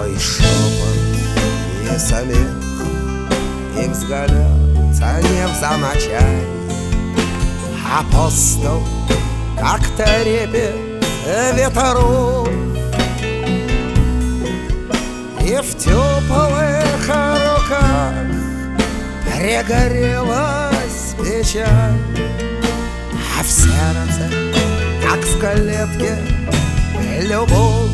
Твой шепот и смех, и взгляд, а не взамочай. Апостол, как трепет ветров, и в теплых руках пригорелась печаль, а в сердце, как в клетке, любовь.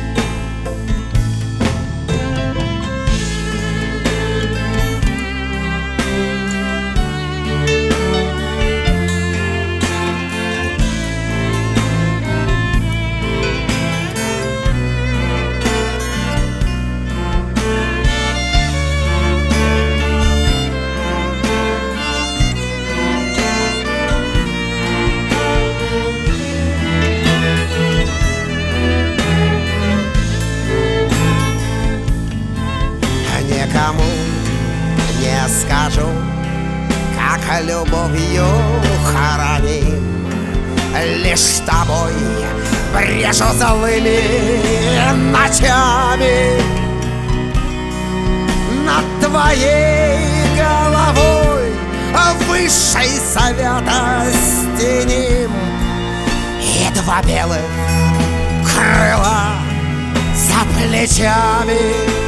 Никому не скажу, как любовью хороним. Лишь с тобой брежу злыми ночами. Над твоей головой высшей святости нимб, и два белых крыла за плечами.